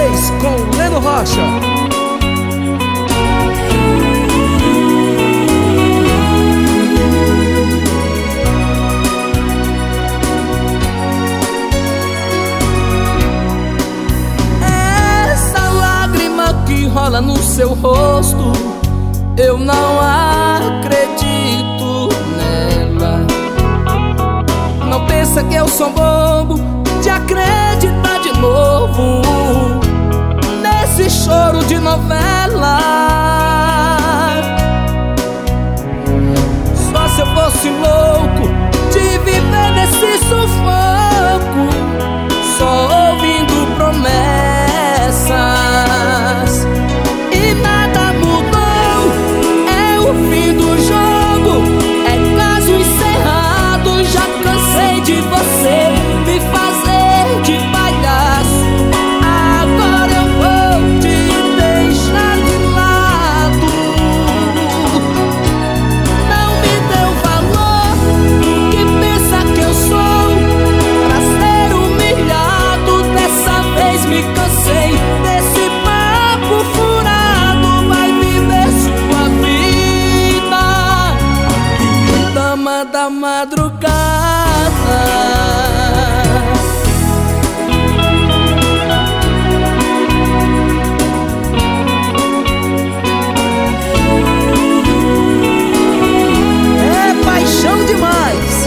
vocês com Leno Rocha. Essa lágrima que rola no seu rosto, eu não acredito nela. Não pensa que eu sou bobo de acreditar de novo nesse choro de novela. Só se eu fosse louco de viver nesse sufoco, só ouvindo promessas e nada mudou. É o fim do jogo, é caso encerrado. Já cansei de você me fazer de palhaço. Agora eu vou te deixar de lado. Não me deu valor, que pensa que eu sou pra ser humilhado. Dessa vez me cansei desse papo furado. Vai viver sua vida, dama da madrugada. Demais.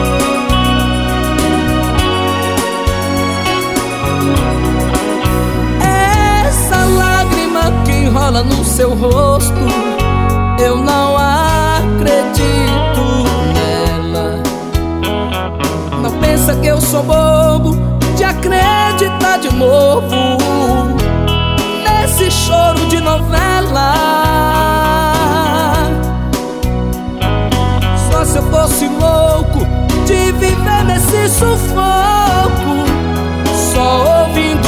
Essa lágrima que rola no seu rosto, eu não acredito nela. Não pensa que eu sou bobo de acreditar de novo nesse choro de novela. Se eu fosse louco de viver nesse sufoco, só ouvindo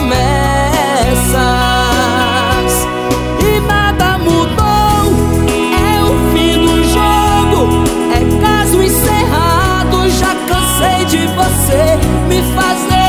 promessas e nada mudou. É o fim do jogo, é caso encerrado. Já cansei de você me fazer